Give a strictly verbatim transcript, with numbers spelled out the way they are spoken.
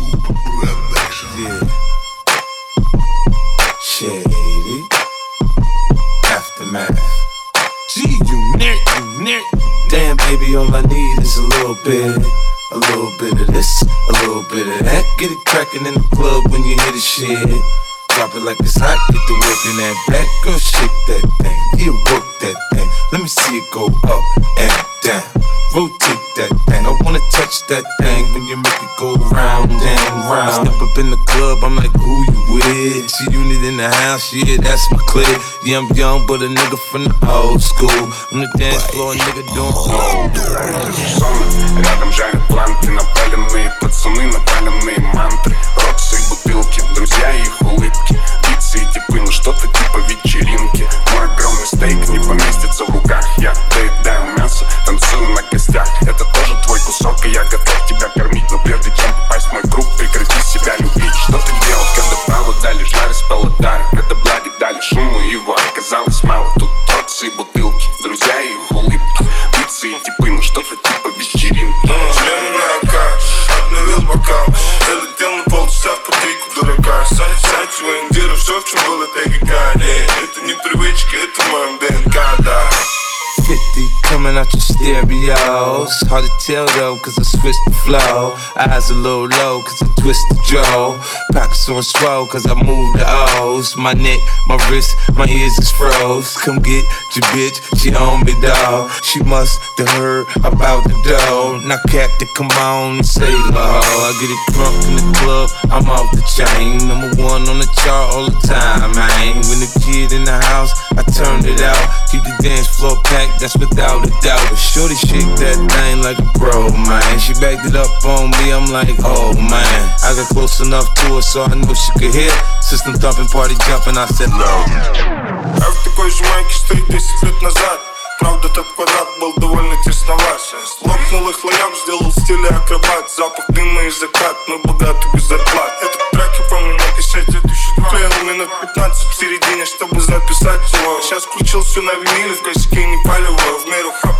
Yeah. Shady. Aftermath. G unit, unit. Damn, baby, all I need is a little bit. A little bit of this, a little bit of that. Get it crackin' in the club when you hear the shit. Drop it like it's hot, get the work in that back. Girl, shake that thing, yeah, work that thing. Let me see it go up and down. Rotate that thing, I wanna touch that thing when you make it go round and round. Step up in the club, I'm like, who you with? See unit in the house, yeah, that's my clique. Yeah, I'm young, but a nigga from the old school. On the dance floor, a nigga doing рядом жарят планты, напаленные пацаны, напаленные мантры. Роксы и бутылки, друзья и их улыбки. Битсы и типы, ну что-то типа вечеринки. Мой огромный стейк не поместится в руках. Я доедаю мясо, танцую на костях. Это тоже твой кусок, и я готов тебя кормить. Но прежде чем попасть в мой круг, прекрати себя любить. Что ты делал, когда право дали жар из палатара? Когда блади дали шуму, его оказалось мало. Тут роксы и бутылки, друзья и их улыбки. Битсы и типы, ну что-то типа вечеринки. Члены на руках, обновил бокал. Залетел на полчаса в потейку дурака. Сайт вендира, все в чем было тайгика. Это не привычка, это в моем ДНК, да. fifty coming out your stereos. Hard to tell though, cause I switched the flow. Eyes a little low, cause I twist the jaw. Pockets on swole, cause I move the O's. My neck, my wrist, my ears is froze. Come get your bitch, she on me, dawg. She must have heard about the dough. Now Captain, come on and say low. I get it drunk in the club, I'm off the chain. Number one on the chart all the time, man. When the kid in the house, I turned it out. Keep the dance floor packed, that's without a doubt. But shorty shake that thing like a pro, man. She backed it up on me, I'm like, oh man. I got close enough to her so I knew she could hear. System thumping, party jumping, I said no. А в такой же майке стоит десять лет назад. Правда, тот квадрат был довольно тесноват. Лопнул их лоям, сделал в стиле акробат. Запах дыма и закат, мы богаты без зарплат. Этот трек я помню на кассете две тысячи два. Клеил минут пятнадцать в середине, чтобы записать его. Сейчас включил все на виниле, в косяке не палево. В меру хап